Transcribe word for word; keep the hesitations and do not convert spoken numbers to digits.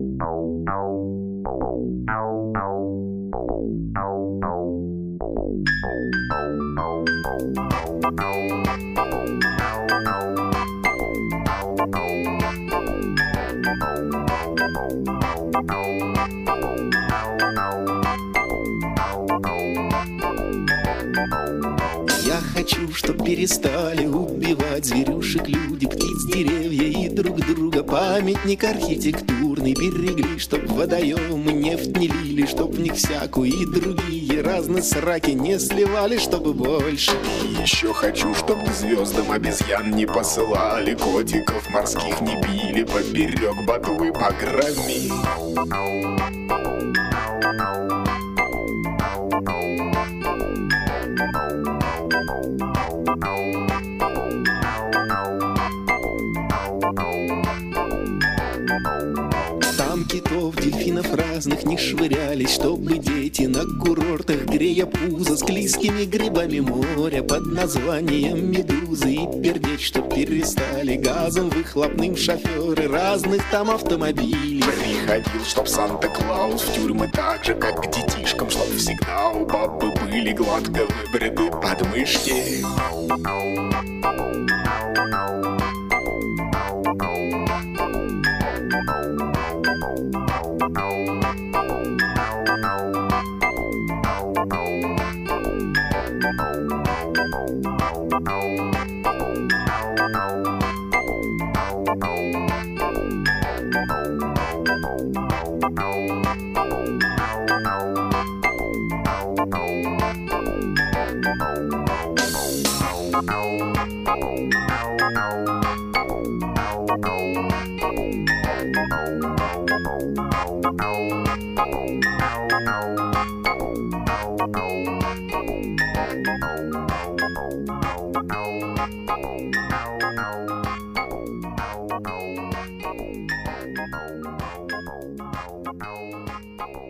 Я хочу, чтоб перестали убивать зверюшек люди, птиц, деревья и друг друга. Памятник архитектурный берегли, чтоб водоемы нефть не лили, чтоб в них всякую и другие разные сраки не сливали, чтобы больше. И еще хочу, чтоб к звездам обезьян не посылали, котиков морских не били поперек ботвы баграми. Там китов, дельфинов разных не швырялись, чтобы дети на курортах, грея пузо, склизкими грибами моря под названием медузы, и пердеть, чтоб перестали газом выхлопным шоферы разных там автомобилей. Приходил, чтоб Санта-Клаус в тюрьмы так же, как к детишкам, чтоб всегда у бабы были гладко выбриты подмышки. Thank you.